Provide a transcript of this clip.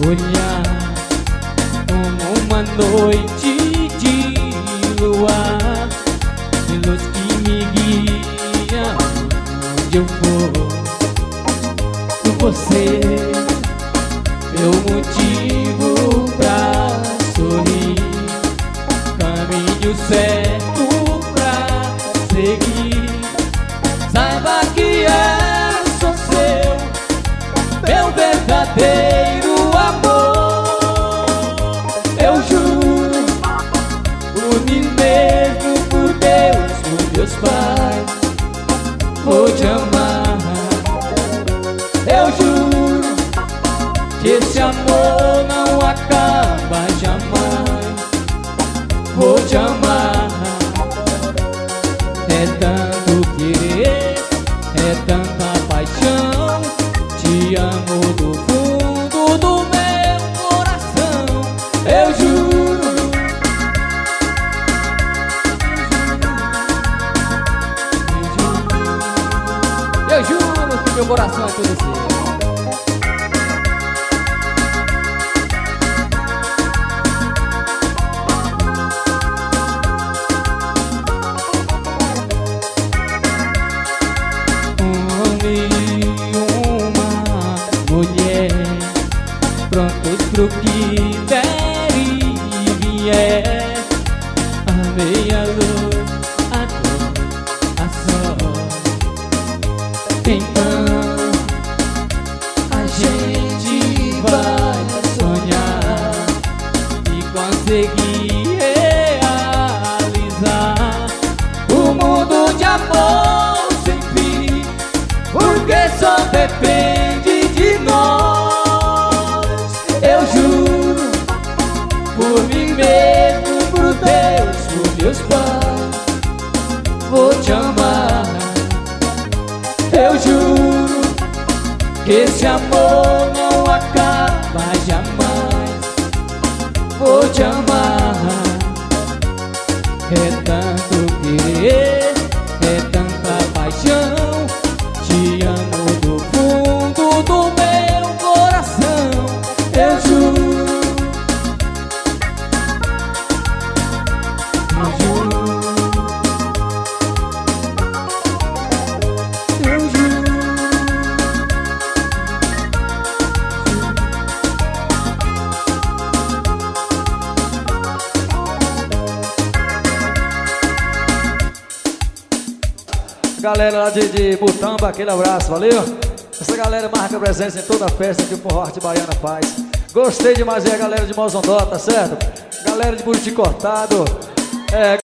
olhar como uma noite de luar, de luz que me guia onde eu for. Com você, meu motivo pra sorrir, caminho certo pra seguir. Saiba que sou seu, meu verdadeiro amor. Eu juro, por mim mesmo, por Deus, por meus pais, vou te amar. Eu juro que esse amor não acaba jamais. Vou te amar. É tanto querer, é tanta paixão. Te amo do fundo do meu coração. Eu juro. Eu juro que meu coração é todo seu. Mulher, prontos pro que der e vier. A meia-luz, a dor, a sorte. Então a gente vai sonhar e conseguir realizar o mundo de amor sem fim, porque só depende de nós. Eu juro, por mim mesmo, por Deus, por meus pais, vou te amar. Eu juro que esse amor não acaba jamais. Vou te amar. É tanto querer, é tanta paixão. Te amo do fundo do meu coração. Eu juro. Eu juro. Eu juro. Galera lá de Butamba, aquele abraço, valeu? Essa galera marca presença em toda a festa que o Forró Arte Baiana faz. Gostei demais aí a galera de Mozondó, tá certo? Galera de Buriti Cortado,